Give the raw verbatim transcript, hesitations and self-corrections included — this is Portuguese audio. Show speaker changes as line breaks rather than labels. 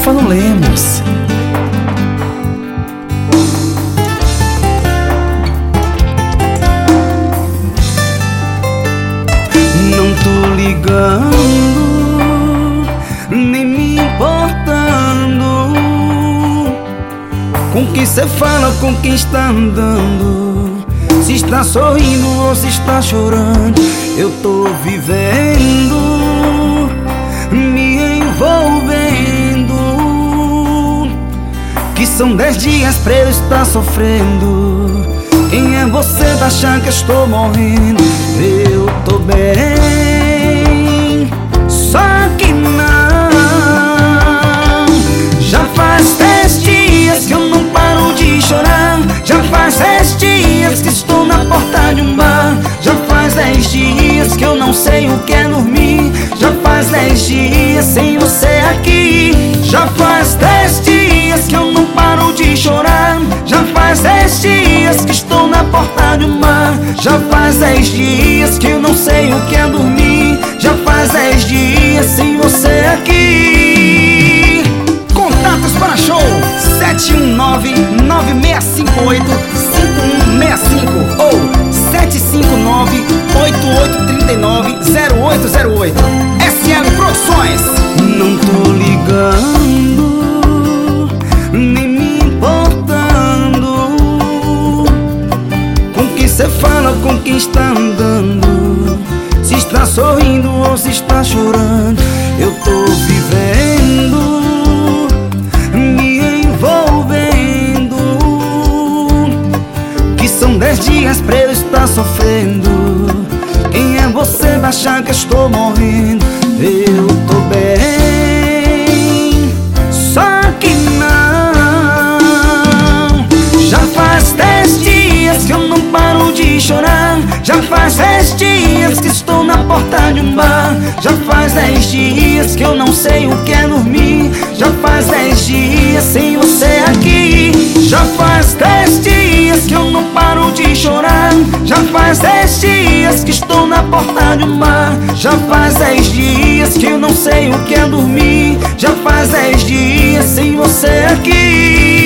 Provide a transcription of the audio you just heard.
Stefano Lemos.
Não tô ligando, nem me importando com quem cê fala, com quem está andando, se está sorrindo ou se está chorando. Eu tô vivendo, me envolvendo, que são dez dias pra eu estar sofrendo. Quem é você pra achar que eu estou morrendo? Eu tô bem, só que não. Já faz dez dias que eu não paro de chorar. Já faz dez dias que estou na porta de um bar. Já faz dez dias que eu não sei o que é dormir. Já faz dez dias sem você aqui. Já faz dez dias que eu não paro de chorar. Já faz dez dias que estou na porta de um mar. Já faz dez dias que eu não sei o que é dormir. Já faz dez dias sem você aqui.
Contatos para show sete um nove, nove seis cinco oito, cinco um seis cinco ou sete cinco nove, oito oito três nove, zero oito zero oito. S L Produções.
Não tô ligando, nem me importando com quem cê fala, com quem está andando, se está sorrindo ou se está chorando. Eu tô vivendo, me envolvendo, que são dez dias pra eu estar sofrendo. Quem é você pra achar que eu estou morrendo? Eu tô bem, só que não. Já faz dez dias que eu não paro de chorar. Já faz dez dias que estou na porta de um bar. Já faz dez dias que eu não sei o que é dormir. Já faz dez dias sem você aqui. Já faz dez dias que eu não paro de chorar. Já faz dez dias que estou na porta de um bar. Já faz dez dias que eu não sei o que é dormir. Já faz dez dias sem você aqui.